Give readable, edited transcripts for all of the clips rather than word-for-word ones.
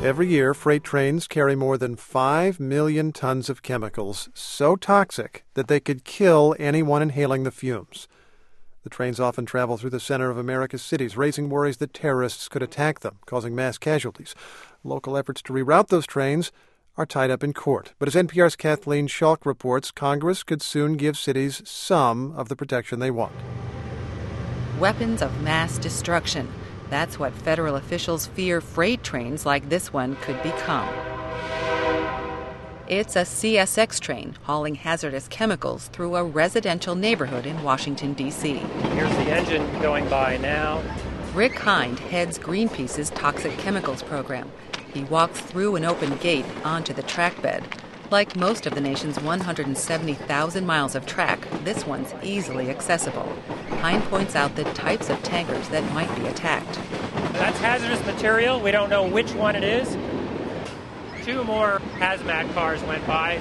Every year, freight trains carry more than 5 million tons of chemicals so toxic that they could kill anyone inhaling the fumes. The trains often travel through the center of America's cities, raising worries that terrorists could attack them, causing mass casualties. Local efforts to reroute those trains are tied up in court. But as NPR's Kathleen Schulk reports, Congress could soon give cities some of the protection they want. Weapons of mass destruction. That's what federal officials fear freight trains like this one could become. It's a CSX train hauling hazardous chemicals through a residential neighborhood in Washington, D.C. Here's the engine going by now. Rick Hind heads Greenpeace's toxic chemicals program. He walks through an open gate onto the track bed. Like most of the nation's 170,000 miles of track, this one's easily accessible. Hind points out the types of tankers that might be attacked. That's hazardous material. We don't know which one it is. 2 more hazmat cars went by.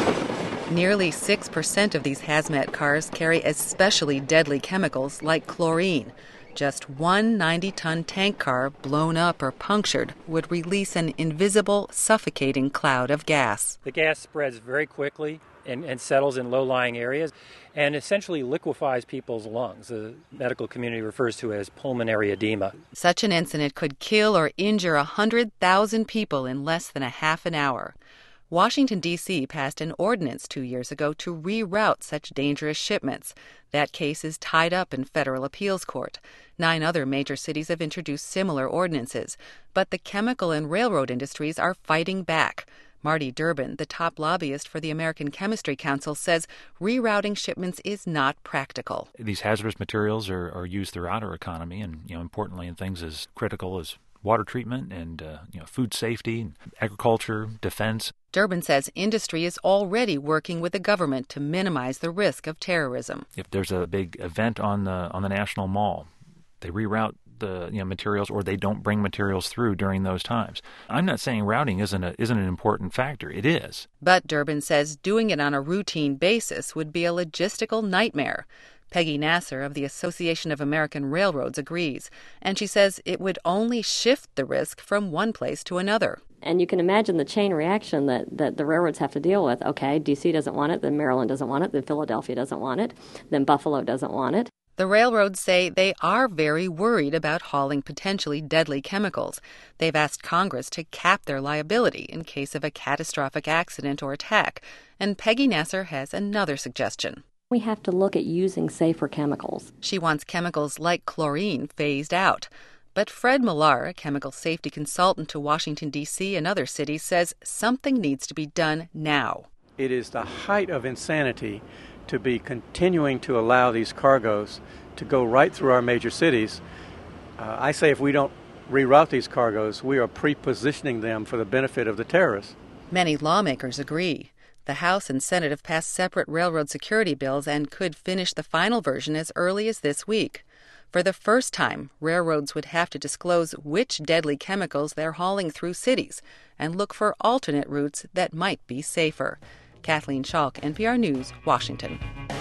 Nearly 6% of these hazmat cars carry especially deadly chemicals like chlorine. Just one 90-ton tank car blown up or punctured would release an invisible, suffocating cloud of gas. The gas spreads very quickly and settles in low-lying areas and essentially liquefies people's lungs. The medical community refers to it as pulmonary edema. Such an incident could kill or injure 100,000 people in less than a half an hour. Washington, D.C. passed an ordinance 2 years ago to reroute such dangerous shipments. That case is tied up in federal appeals court. 9 other major cities have introduced similar ordinances. But the chemical and railroad industries are fighting back. Marty Durbin, the top lobbyist for the American Chemistry Council, says rerouting shipments is not practical. These hazardous materials are used throughout our economy, and importantly in things as critical as water treatment and food safety, agriculture, defense. Durbin says industry is already working with the government to minimize the risk of terrorism. If there's a big event on the National Mall, they reroute the materials, or they don't bring materials through during those times. I'm not saying routing isn't an important factor. It is. But Durbin says doing it on a routine basis would be a logistical nightmare. Peggy Nasser of the Association of American Railroads agrees, and she says it would only shift the risk from one place to another. And you can imagine the chain reaction that the railroads have to deal with. Okay, D.C. doesn't want it, then Maryland doesn't want it, then Philadelphia doesn't want it, then Buffalo doesn't want it. The railroads say they are very worried about hauling potentially deadly chemicals. They've asked Congress to cap their liability in case of a catastrophic accident or attack. And Peggy Nasser has another suggestion. We have to look at using safer chemicals. She wants chemicals like chlorine phased out. But Fred Millar, a chemical safety consultant to Washington, D.C. and other cities, says something needs to be done now. It is the height of insanity to be continuing to allow these cargoes to go right through our major cities. I say if we don't reroute these cargoes, we are pre-positioning them for the benefit of the terrorists. Many lawmakers agree. The House and Senate have passed separate railroad security bills and could finish the final version as early as this week. For the first time, railroads would have to disclose which deadly chemicals they're hauling through cities and look for alternate routes that might be safer. Kathleen Schulk, NPR News, Washington.